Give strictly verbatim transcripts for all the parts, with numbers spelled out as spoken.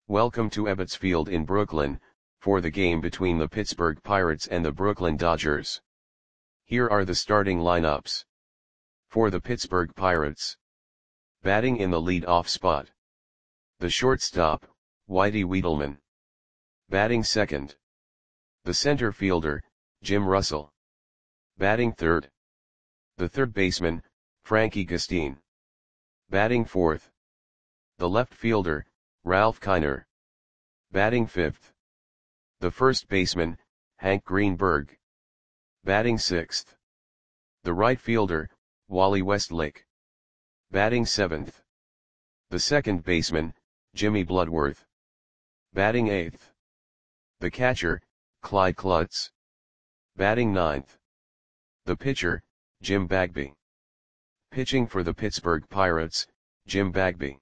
Welcome to Ebbets Field in Brooklyn, for the game between the Pittsburgh Pirates and the Brooklyn Dodgers. Here are the starting lineups. For the Pittsburgh Pirates. Batting in the lead-off spot. The shortstop, Whitey Wietelman. Batting second. The center fielder, Jim Russell. Batting third. The third baseman, Frankie Gustin. Batting fourth. The left fielder, Ralph Kiner. Batting fifth. The first baseman, Hank Greenberg. Batting sixth. The right fielder, Wally Westlake. Batting seventh. The second baseman, Jimmy Bloodworth. Batting eighth. The catcher, Clyde Klutz. Batting ninth. The pitcher, Jim Bagby. Pitching for the Pittsburgh Pirates, Jim Bagby.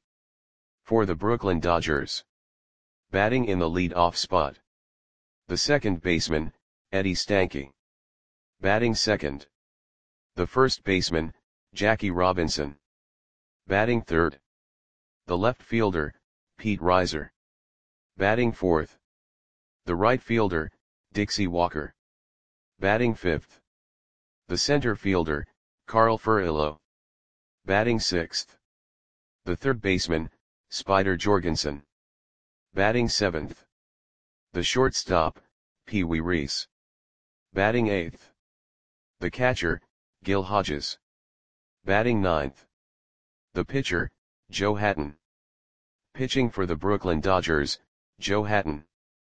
For the Brooklyn Dodgers. Batting in the lead-off spot. The second baseman, Eddie Stanky. Batting second. The first baseman, Jackie Robinson. Batting third. The left fielder, Pete Reiser. Batting fourth. The right fielder, Dixie Walker. Batting fifth. The center fielder, Carl Furillo. Batting sixth. The third baseman, Spider Jorgensen. Batting seventh. The shortstop, Pee Wee Reese. Batting eighth. The catcher, Gil Hodges. Batting ninth. The pitcher, Joe Hatton. Pitching for the Brooklyn Dodgers, Joe Hatton.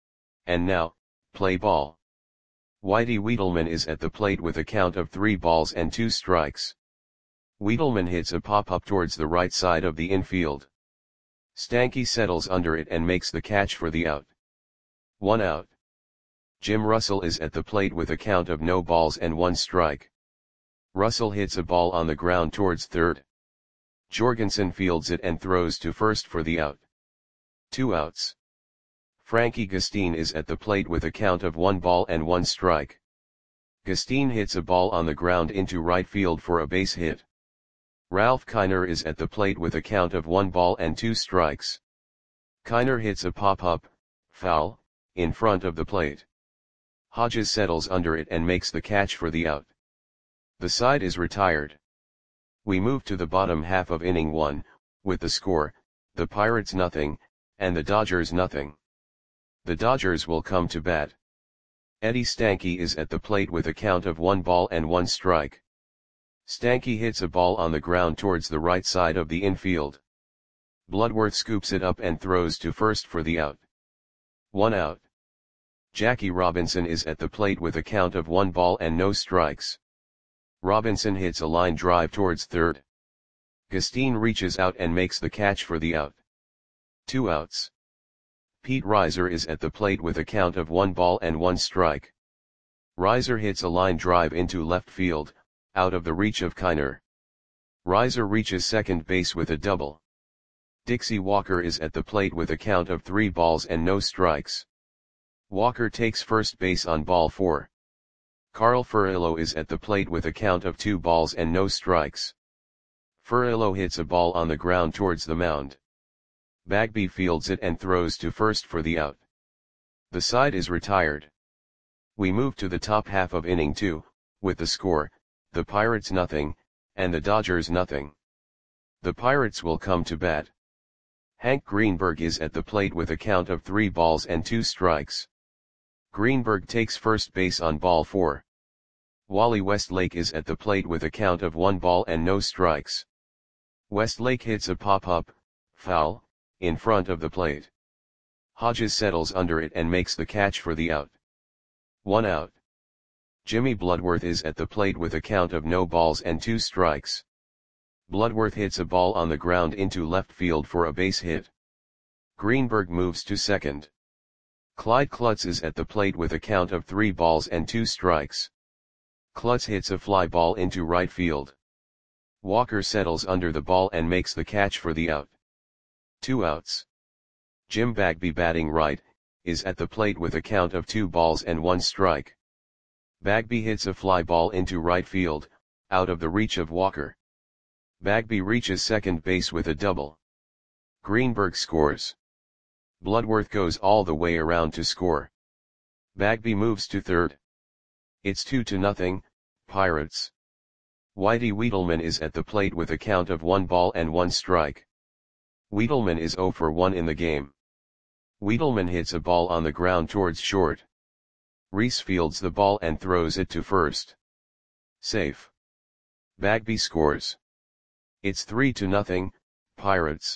And now, play ball. Whitey Wietelman is at the plate with a count of three balls and two strikes. Wietelman hits a pop-up towards the right side of the infield. Stanky settles under it and makes the catch for the out. One out. Jim Russell is at the plate with a count of no balls and one strike. Russell hits a ball on the ground towards third. Jorgensen fields it and throws to first for the out. Two outs. Frankie Gustin is at the plate with a count of one ball and one strike. Gustin hits a ball on the ground into right field for a base hit. Ralph Kiner is at the plate with a count of one ball and two strikes. Kiner hits a pop-up, foul, in front of the plate. Hodges settles under it and makes the catch for the out. The side is retired. We move to the bottom half of inning one, with the score, the Pirates nothing, and the Dodgers nothing. The Dodgers will come to bat. Eddie Stanky is at the plate with a count of one ball and one strike. Stanky hits a ball on the ground towards the right side of the infield. Bloodworth scoops it up and throws to first for the out. One out. Jackie Robinson is at the plate with a count of one ball and no strikes. Robinson hits a line drive towards third. Gustin reaches out and makes the catch for the out. Two outs. Pete Reiser is at the plate with a count of one ball and one strike. Reiser hits a line drive into left field, out of the reach of Kiner. Reiser reaches second base with a double. Dixie Walker is at the plate with a count of three balls and no strikes. Walker takes first base on ball four. Carl Furillo is at the plate with a count of two balls and no strikes. Furillo hits a ball on the ground towards the mound. Bagby fields it and throws to first for the out. The side is retired. We move to the top half of inning two, with the score, the Pirates nothing, and the Dodgers nothing. The Pirates will come to bat. Hank Greenberg is at the plate with a count of three balls and two strikes. Greenberg takes first base on ball four. Wally Westlake is at the plate with a count of one ball and no strikes. Westlake hits a pop-up, foul, in front of the plate. Hodges settles under it and makes the catch for the out. One out. Jimmy Bloodworth is at the plate with a count of no balls and two strikes. Bloodworth hits a ball on the ground into left field for a base hit. Greenberg moves to second. Clyde Klutz is at the plate with a count of three balls and two strikes. Klutz hits a fly ball into right field. Walker settles under the ball and makes the catch for the out. Two outs. Jim Bagby, batting right, is at the plate with a count of two balls and one strike. Bagby hits a fly ball into right field, out of the reach of Walker. Bagby reaches second base with a double. Greenberg scores. Bloodworth goes all the way around to score. Bagby moves to third. It's two to nothing, Pirates. Whitey Wiedelman is at the plate with a count of one ball and one strike. Wiedelman is zero for one in the game. Wiedelman hits a ball on the ground towards short. Reese fields the ball and throws it to first. Safe. Bagby scores. It's three to nothing, Pirates.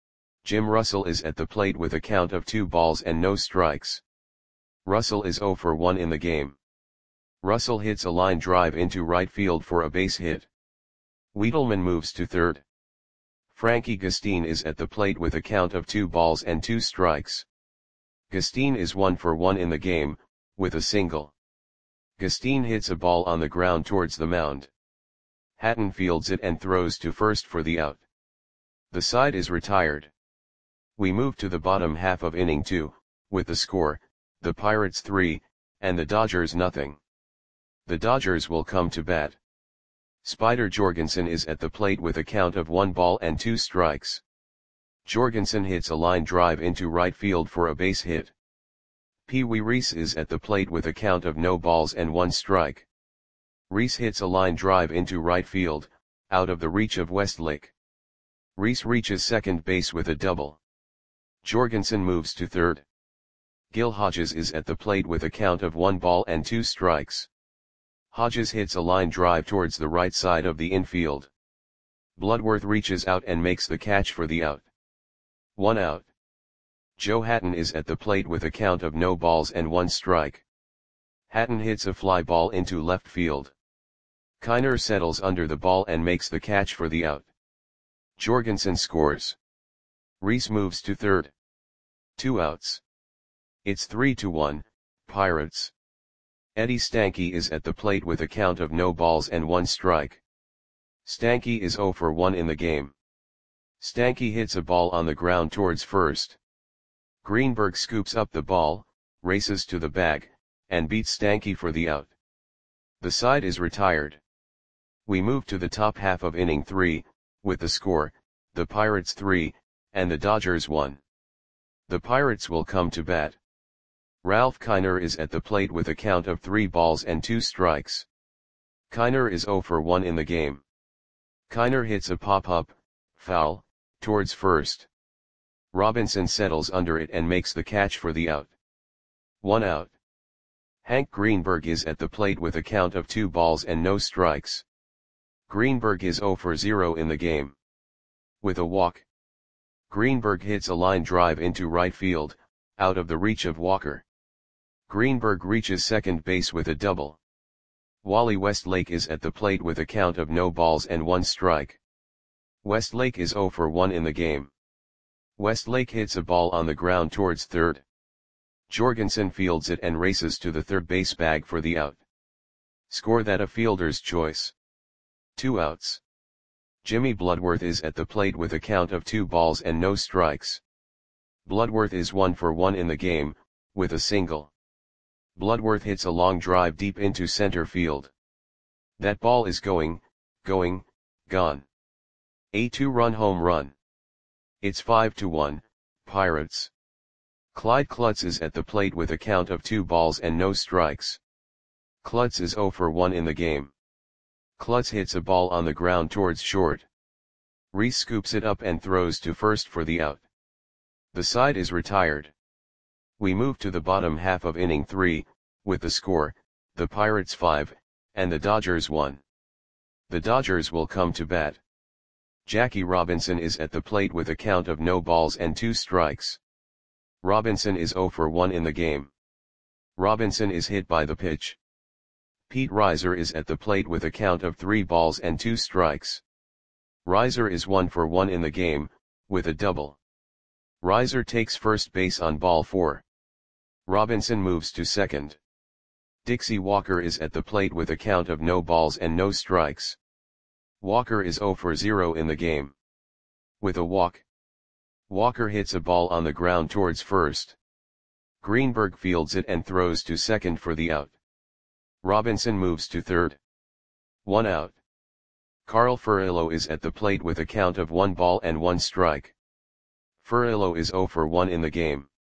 Jim Russell is at the plate with a count of two balls and no strikes. Russell is zero for one in the game. Russell hits a line drive into right field for a base hit. Wiedelman moves to third. Frankie Gustine is at the plate with a count of two balls and two strikes. Gustine is one for one in the game, with a single. Gustine hits a ball on the ground towards the mound. Hatton fields it and throws to first for the out. The side is retired. We move to the bottom half of inning two, with the score, the Pirates three, and the Dodgers nothing. The Dodgers will come to bat. Spider Jorgensen is at the plate with a count of one ball and two strikes. Jorgensen hits a line drive into right field for a base hit. Pee Wee Reese is at the plate with a count of no balls and one strike. Reese hits a line drive into right field, out of the reach of Westlake. Reese reaches second base with a double. Jorgensen moves to third. Gil Hodges is at the plate with a count of one ball and two strikes. Hodges hits a line drive towards the right side of the infield. Bloodworth reaches out and makes the catch for the out. One out. Joe Hatton is at the plate with a count of no balls and one strike. Hatton hits a fly ball into left field. Kiner settles under the ball and makes the catch for the out. Jorgensen scores. Reese moves to third. Two outs. It's three to one, Pirates. Eddie Stanky is at the plate with a count of no balls and one strike. Stanky is zero for one in the game. Stanky hits a ball on the ground towards first. Greenberg scoops up the ball, races to the bag, and beats Stanky for the out. The side is retired. We move to the top half of inning three, with the score, the Pirates three, and the Dodgers one. The Pirates will come to bat. Ralph Kiner is at the plate with a count of three balls and two strikes. Kiner is zero for one in the game. Kiner hits a pop-up, foul, towards first. Robinson settles under it and makes the catch for the out. One out. Hank Greenberg is at the plate with a count of two balls and no strikes. Greenberg is zero for zero in the game. With a walk. Greenberg hits a line drive into right field, out of the reach of Walker. Greenberg reaches second base with a double. Wally Westlake is at the plate with a count of no balls and one strike. Westlake is zero for one in the game. Westlake hits a ball on the ground towards third. Jorgensen fields it and races to the third base bag for the out. Score that a fielder's choice. Two outs. Jimmy Bloodworth is at the plate with a count of two balls and no strikes. Bloodworth is one for one in the game, with a single. Bloodworth hits a long drive deep into center field. That ball is going, going, gone. A two-run home run. It's five to one, Pirates. Clyde Klutz is at the plate with a count of two balls and no strikes. Klutz is zero for one in the game. Klutz hits a ball on the ground towards short. Reese scoops it up and throws to first for the out. The side is retired. We move to the bottom half of inning three, with the score, the Pirates five, and the Dodgers one. The Dodgers will come to bat. Jackie Robinson is at the plate with a count of no balls and two strikes. Robinson is zero for one in the game. Robinson is hit by the pitch. Pete Reiser is at the plate with a count of three balls and two strikes. Reiser is one for one in the game, with a double. Reiser takes first base on ball four. Robinson moves to second. Dixie Walker is at the plate with a count of no balls and no strikes. Walker is zero for zero in the game. With a walk. Walker hits a ball on the ground towards first. Greenberg fields it and throws to second for the out. Robinson moves to third. One out. Carl Furillo is at the plate with a count of one ball and one strike. Furillo is zero for one in the game.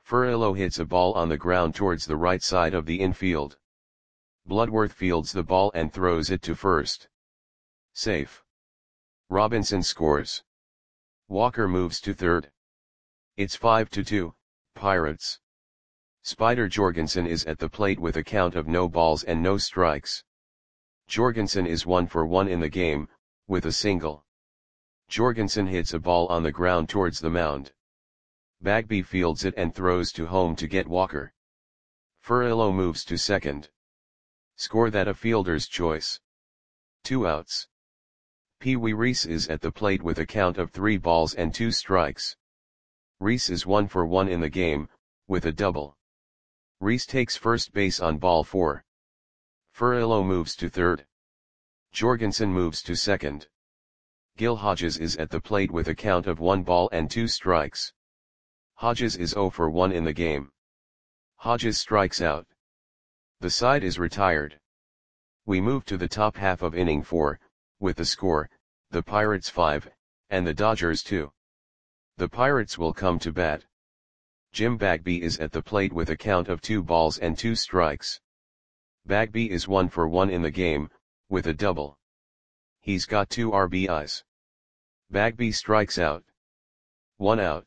Furillo hits a ball on the ground towards the right side of the infield. Bloodworth fields the ball and throws it to first. Safe. Robinson scores. Walker moves to third. It's five to two, Pirates. Spider Jorgensen is at the plate with a count of no balls and no strikes. Jorgensen is one for one in the game, with a single. Jorgensen hits a ball on the ground towards the mound. Bagby fields it and throws to home to get Walker. Furillo moves to second. Score that a fielder's choice. Two outs. Pee Wee Reese is at the plate with a count of three balls and two strikes. Reese is one for one in the game, with a double. Reese takes first base on ball four. Furillo moves to third. Jorgensen moves to second. Gil Hodges is at the plate with a count of one ball and two strikes. Hodges is zero for one in the game. Hodges strikes out. The side is retired. We move to the top half of inning four, with the score, the Pirates five, and the Dodgers two. The Pirates will come to bat. Jim Bagby is at the plate with a count of two balls and two strikes. Bagby is one for one in the game, with a double. He's got two R B Is. Bagby strikes out. One out.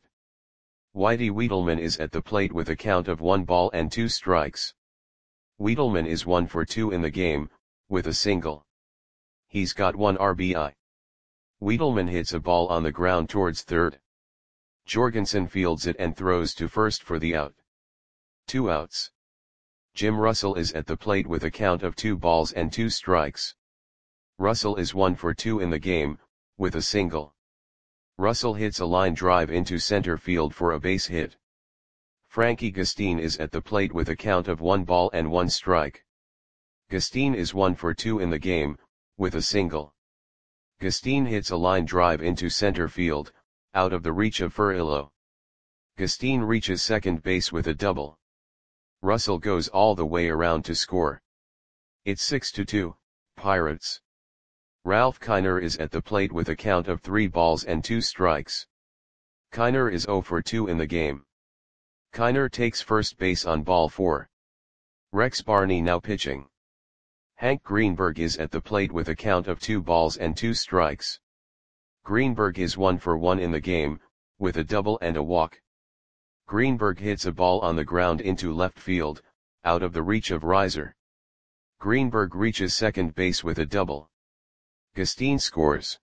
Whitey Wiedelman is at the plate with a count of one ball and two strikes. Wiedelman is one for two in the game, with a single. He's got one R B I. Wiedelman hits a ball on the ground towards third. Jorgensen fields it and throws to first for the out. Two outs. Jim Russell is at the plate with a count of two balls and two strikes. Russell is one for two in the game, with a single. Russell hits a line drive into center field for a base hit. Frankie Gustin is at the plate with a count of one ball and one strike. Gustin is one for two in the game, with a single. Gustin hits a line drive into center field, out of the reach of Furillo. Gustin reaches second base with a double. Russell goes all the way around to score. It's six to two, Pirates. Ralph Kiner is at the plate with a count of three balls and two strikes. Kiner is zero for two in the game. Kiner takes first base on ball four. Rex Barney now pitching. Hank Greenberg is at the plate with a count of two balls and two strikes. Greenberg is one for one in the game, with a double and a walk. Greenberg hits a ball on the ground into left field, out of the reach of Reiser. Greenberg reaches second base with a double. Gustin scores.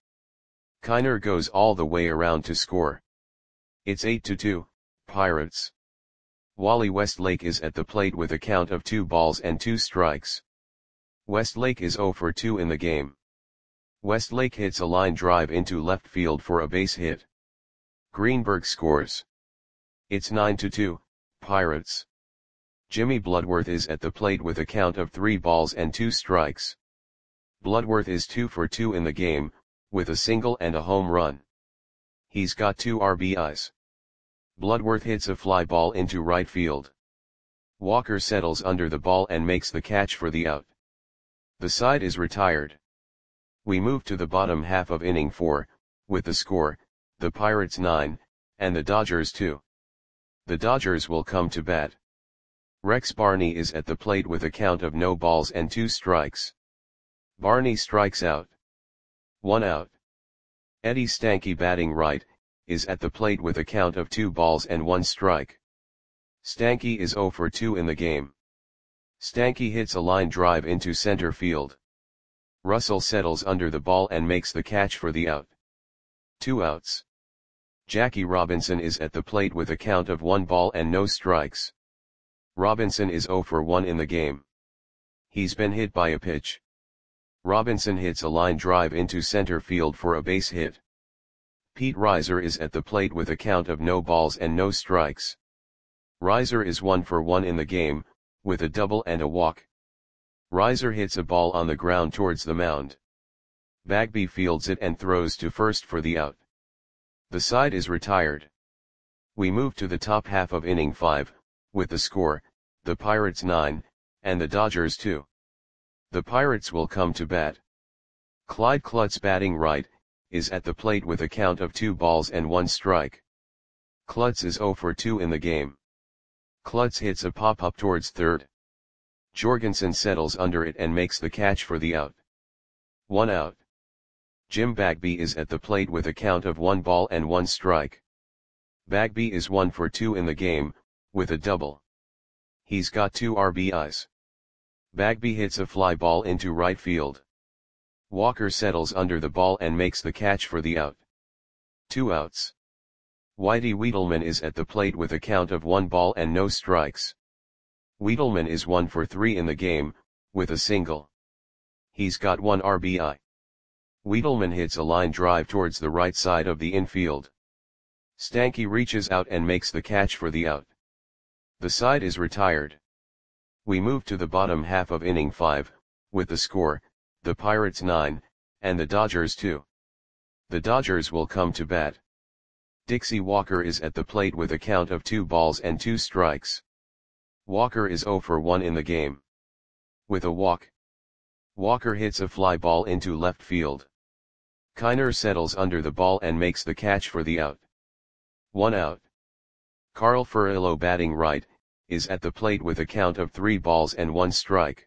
Kiner goes all the way around to score. It's eight to two, Pirates. Wally Westlake is at the plate with a count of two balls and two strikes. Westlake is zero for two in the game. Westlake hits a line drive into left field for a base hit. Greenberg scores. It's nine to two, Pirates. Jimmy Bloodworth is at the plate with a count of three balls and two strikes. Bloodworth is two for two in the game, with a single and a home run. He's got two R B Is. Bloodworth hits a fly ball into right field. Walker settles under the ball and makes the catch for the out. The side is retired. We move to the bottom half of inning four, with the score, the Pirates nine, and the Dodgers two. The Dodgers will come to bat. Rex Barney is at the plate with a count of no balls and two strikes. Barney strikes out. One out. Eddie Stanky, batting right, is at the plate with a count of two balls and one strike. Stanky is zero for two in the game. Stanky hits a line drive into center field. Russell settles under the ball and makes the catch for the out. Two outs. Jackie Robinson is at the plate with a count of one ball and no strikes. Robinson is zero for one in the game. He's been hit by a pitch. Robinson hits a line drive into center field for a base hit. Pete Reiser is at the plate with a count of no balls and no strikes. Reiser is one for one in the game, with a double and a walk. Reiser hits a ball on the ground towards the mound. Bagby fields it and throws to first for the out. The side is retired. We move to the top half of inning five, with the score, the Pirates nine, and the Dodgers two. The Pirates will come to bat. Clyde Klutz, batting right, is at the plate with a count of two balls and one strike. Klutz is zero for two in the game. Klutz hits a pop-up towards third. Jorgensen settles under it and makes the catch for the out. One out. Jim Bagby is at the plate with a count of one ball and one strike. Bagby is one for two in the game, with a double. He's got two R B Is. Bagby hits a fly ball into right field. Walker settles under the ball and makes the catch for the out. Two outs. Whitey Wiedelman is at the plate with a count of one ball and no strikes. Wiedelman is one for three in the game, with a single. He's got one R B I. Wiedelman hits a line drive towards the right side of the infield. Stanky reaches out and makes the catch for the out. The side is retired. We move to the bottom half of inning five, with the score, the Pirates nine, and the Dodgers two. The Dodgers will come to bat. Dixie Walker is at the plate with a count of two balls and two strikes. Walker is zero for one in the game. With a walk. Walker hits a fly ball into left field. Kiner settles under the ball and makes the catch for the out. One out. Carl Furillo, batting right, is at the plate with a count of three balls and one strike.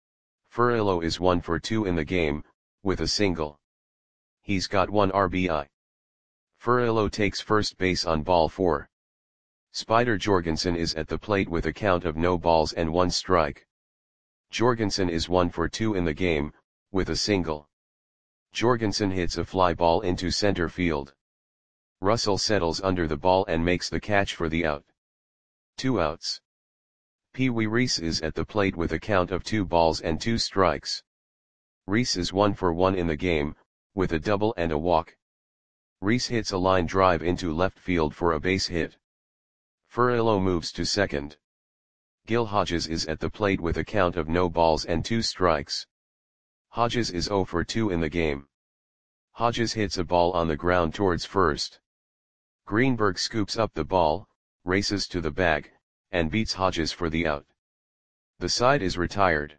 Furillo is one for two in the game, with a single. He's got one R B I. Furillo takes first base on ball four. Spider Jorgensen is at the plate with a count of no balls and one strike. Jorgensen is one for two in the game, with a single. Jorgensen hits a fly ball into center field. Russell settles under the ball and makes the catch for the out. Two outs. Pee Wee Reese is at the plate with a count of two balls and two strikes. Reese is one for one in the game, with a double and a walk. Reese hits a line drive into left field for a base hit. Furillo moves to second. Gil Hodges is at the plate with a count of no balls and two strikes. Hodges is zero for two in the game. Hodges hits a ball on the ground towards first. Greenberg scoops up the ball, races to the bag, and beats Hodges for the out. The side is retired.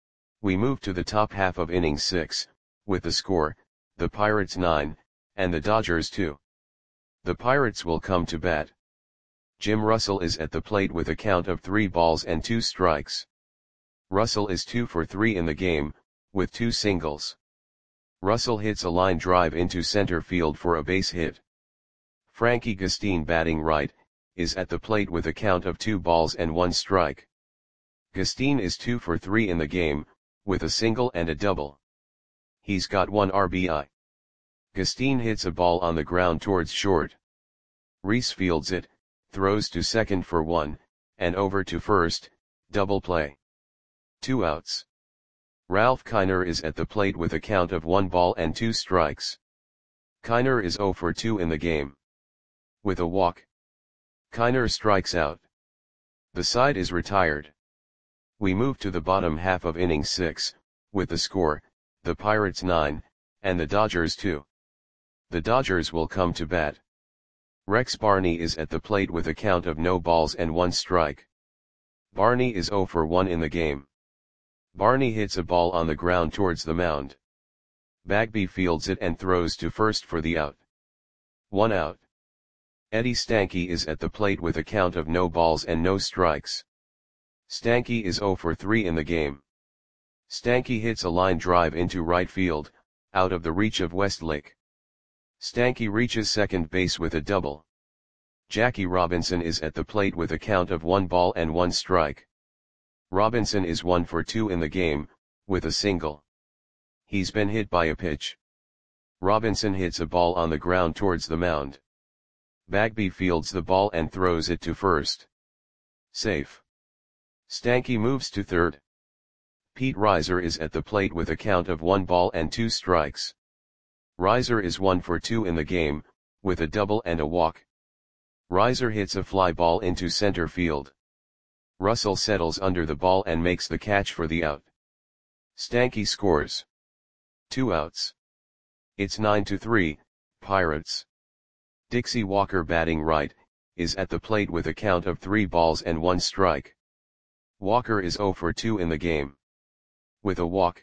We move to the top half of inning six, with the score, the Pirates nine, and the Dodgers two. The Pirates will come to bat. Jim Russell is at the plate with a count of three balls and two strikes. Russell is two for three in the game, with two singles. Russell hits a line drive into center field for a base hit. Frankie Gustine, batting right, is at the plate with a count of two balls and one strike. Gustine is two for three in the game, with a single and a double. He's got one R B I. Gustine hits a ball on the ground towards short. Reese fields it, throws to second for one, and over to first, double play. Two outs. Ralph Kiner is at the plate with a count of one ball and two strikes. Kiner is zero for two in the game. With a walk. Kiner strikes out. The side is retired. We move to the bottom half of inning six, with the score, the Pirates nine, and the Dodgers two. The Dodgers will come to bat. Rex Barney is at the plate with a count of no balls and one strike. Barney is zero for one in the game. Barney hits a ball on the ground towards the mound. Bagby fields it and throws to first for the out. One out. Eddie Stanky is at the plate with a count of no balls and no strikes. Stanky is zero for three in the game. Stanky hits a line drive into right field, out of the reach of Westlake. Stanky reaches second base with a double. Jackie Robinson is at the plate with a count of one ball and one strike. Robinson is one for two in the game, with a single. He's been hit by a pitch. Robinson hits a ball on the ground towards the mound. Bagby fields the ball and throws it to first. Safe. Stanky moves to third. Pete Reiser is at the plate with a count of one ball and two strikes. Reiser is one for two in the game, with a double and a walk. Reiser hits a fly ball into center field. Russell settles under the ball and makes the catch for the out. Stanky scores. Two outs. It's nine to three, Pirates. Dixie Walker, batting right, is at the plate with a count of three balls and one strike. Walker is zero for two in the game. With a walk.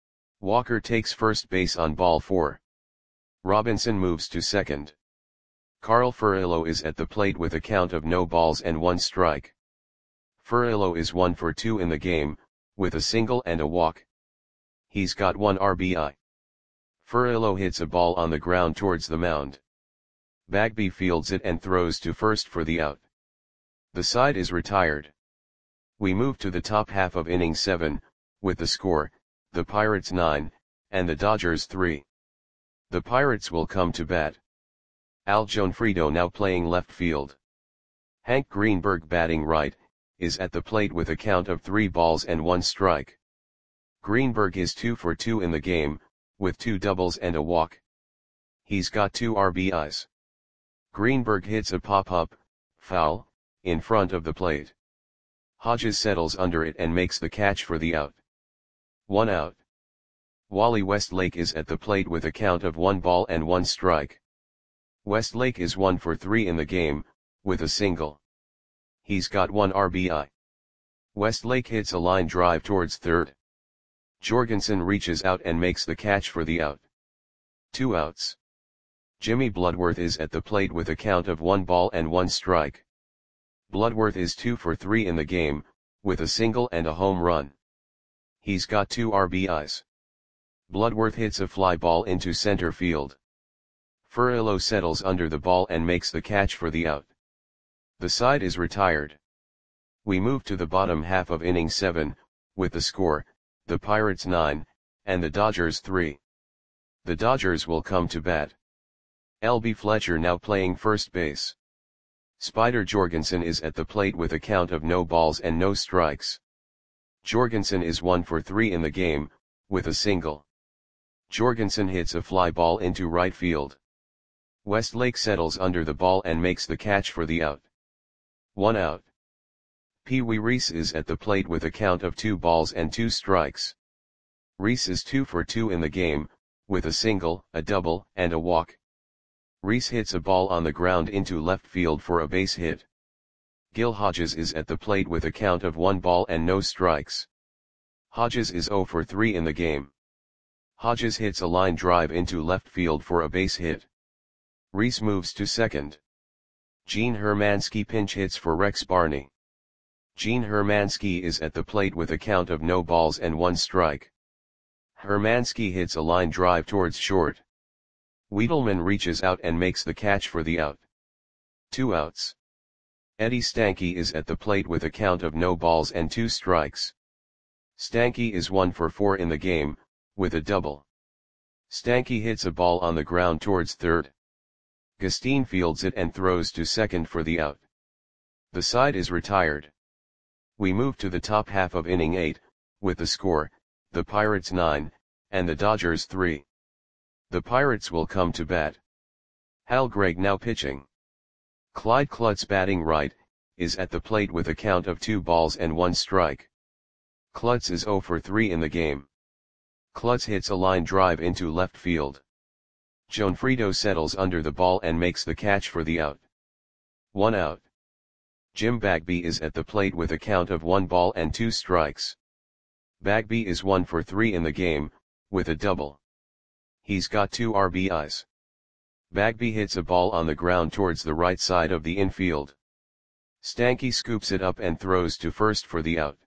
Walker takes first base on ball four. Robinson moves to second. Carl Furillo is at the plate with a count of no balls and one strike. Furillo is one for two in the game, with a single and a walk. He's got one R B I. Furillo hits a ball on the ground towards the mound. Bagby fields it and throws to first for the out. The side is retired. We move to the top half of inning seven, with the score, the Pirates nine, and the Dodgers three. The Pirates will come to bat. Al Gionfriddo now playing left field. Hank Greenberg batting right, is at the plate with a count of three balls and one strike. Greenberg is two for two in the game, with two doubles and a walk. He's got two R B Is. Greenberg hits a pop-up, foul, in front of the plate. Hodges settles under it and makes the catch for the out. One out. Wally Westlake is at the plate with a count of one ball and one strike. Westlake is one for three in the game, with a single. He's got one R B I. Westlake hits a line drive towards third. Jorgensen reaches out and makes the catch for the out. Two outs. Jimmy Bloodworth is at the plate with a count of one ball and one strike. Bloodworth is two for three in the game, with a single and a home run. He's got two R B Is. Bloodworth hits a fly ball into center field. Furillo settles under the ball and makes the catch for the out. The side is retired. We move to the bottom half of inning seven, with the score, the Pirates nine, and the Dodgers three. The Dodgers will come to bat. L B Fletcher now playing first base. Spider Jorgensen is at the plate with a count of no balls and no strikes. Jorgensen is one for three in the game, with a single. Jorgensen hits a fly ball into right field. Westlake settles under the ball and makes the catch for the out. One out. Pee Wee Reese is at the plate with a count of two balls and two strikes. Reese is two for two in the game, with a single, a double, and a walk. Reese hits a ball on the ground into left field for a base hit. Gil Hodges is at the plate with a count of one ball and no strikes. Hodges is zero for three in the game. Hodges hits a line drive into left field for a base hit. Reese moves to second. Gene Hermansky pinch hits for Rex Barney. Gene Hermansky is at the plate with a count of no balls and one strike. Hermansky hits a line drive towards short. Wiedelman reaches out and makes the catch for the out. Two outs. Eddie Stanky is at the plate with a count of no balls and two strikes. Stanky is one for four in the game, with a double. Stanky hits a ball on the ground towards third. Gustine fields it and throws to second for the out. The side is retired. We move to the top half of inning eight, with the score, the Pirates nine, and the Dodgers three. The Pirates will come to bat. Hal Gregg now pitching. Clyde Klutz batting right, is at the plate with a count of two balls and one strike. Klutz is zero for three in the game. Klutz hits a line drive into left field. Gionfriddo settles under the ball and makes the catch for the out. One out. Jim Bagby is at the plate with a count of one ball and two strikes. Bagby is one for three in the game, with a double. He's got two R B Is. Bagby hits a ball on the ground towards the right side of the infield. Stanky scoops it up and throws to first for the out.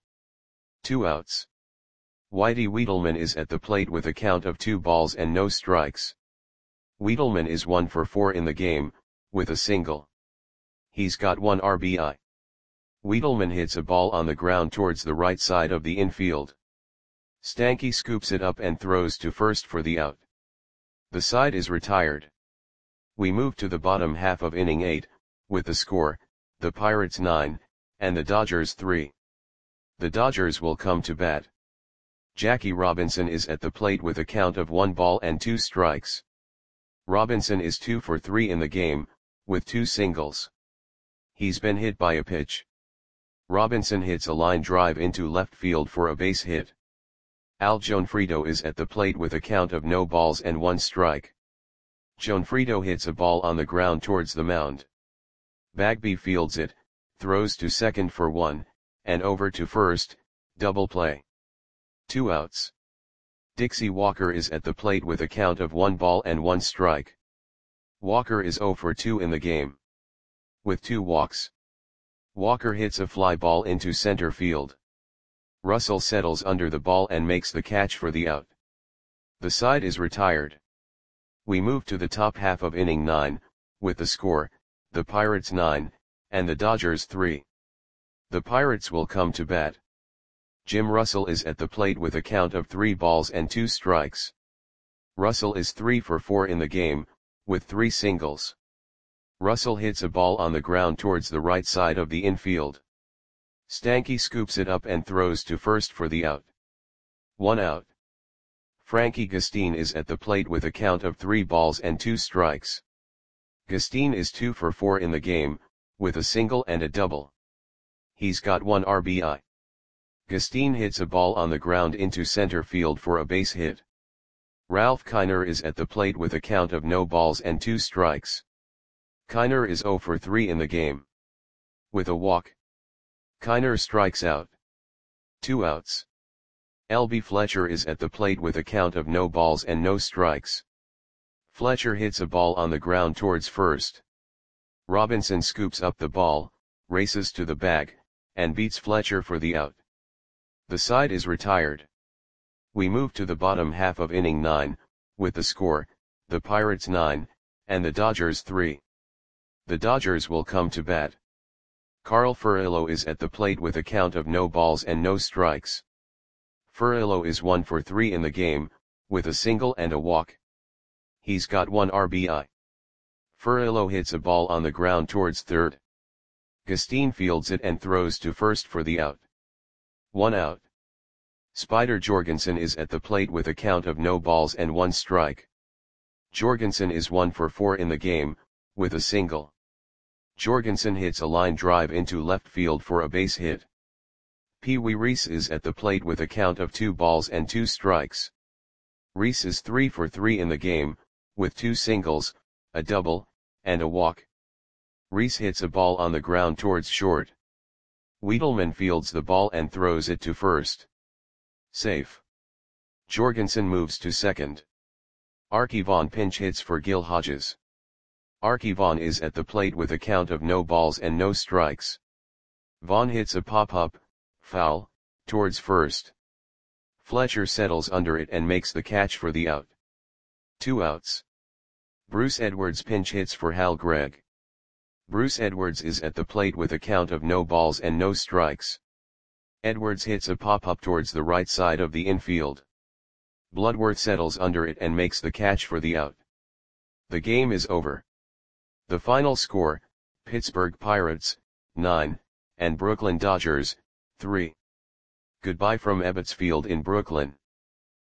Two outs. Whitey Wiedelman is at the plate with a count of two balls and no strikes. Wiedelman is one for four in the game, with a single. He's got one R B I. Wiedelman hits a ball on the ground towards the right side of the infield. Stanky scoops it up and throws to first for the out. The side is retired. We move to the bottom half of inning eight, with the score, the Pirates nine, and the Dodgers three. The Dodgers will come to bat. Jackie Robinson is at the plate with a count of one ball and two strikes. Robinson is two for three in the game, with two singles. He's been hit by a pitch. Robinson hits a line drive into left field for a base hit. Al Gionfriddo is at the plate with a count of no balls and one strike. Gionfriddo hits a ball on the ground towards the mound. Bagby fields it, throws to second for one, and over to first, double play. Two outs. Dixie Walker is at the plate with a count of one ball and one strike. Walker is zero for two in the game, with two walks. Walker hits a fly ball into center field. Russell settles under the ball and makes the catch for the out. The side is retired. We move to the top half of inning nine, with the score, the Pirates nine, and the Dodgers three. The Pirates will come to bat. Jim Russell is at the plate with a count of three balls and two strikes. Russell is three for four in the game, with three singles. Russell hits a ball on the ground towards the right side of the infield. Stanky scoops it up and throws to first for the out. One out. Frankie Gustin is at the plate with a count of three balls and two strikes. Gustin is two for four in the game, with a single and a double. He's got one R B I. Gustin hits a ball on the ground into center field for a base hit. Ralph Kiner is at the plate with a count of no balls and two strikes. Kiner is zero for three in the game. With a walk, Kiner strikes out. Two outs. L B Fletcher is at the plate with a count of no balls and no strikes. Fletcher hits a ball on the ground towards first. Robinson scoops up the ball, races to the bag, and beats Fletcher for the out. The side is retired. We move to the bottom half of inning nine, with the score, the Pirates nine, and the Dodgers three. The Dodgers will come to bat. Carl Furillo is at the plate with a count of no balls and no strikes. Furillo is one for three in the game, with a single and a walk. He's got one R B I. Furillo hits a ball on the ground towards third. Gustin fields it and throws to first for the out. One out. Spider Jorgensen is at the plate with a count of no balls and one strike. Jorgensen is one for four in the game, with a single. Jorgensen hits a line drive into left field for a base hit. Pee Wee Reese is at the plate with a count of two balls and two strikes. Reese is three for three in the game, with two singles, a double, and a walk. Reese hits a ball on the ground towards short. Wiedelman fields the ball and throws it to first. Safe. Jorgensen moves to second. Archie Vaughn pinch hits for Gil Hodges. Archie Vaughn is at the plate with a count of no balls and no strikes. Vaughn hits a pop-up, foul, towards first. Fletcher settles under it and makes the catch for the out. Two outs. Bruce Edwards pinch hits for Hal Gregg. Bruce Edwards is at the plate with a count of no balls and no strikes. Edwards hits a pop-up towards the right side of the infield. Bloodworth settles under it and makes the catch for the out. The game is over. The final score, Pittsburgh Pirates, nine, and Brooklyn Dodgers, three. Goodbye from Ebbets Field in Brooklyn.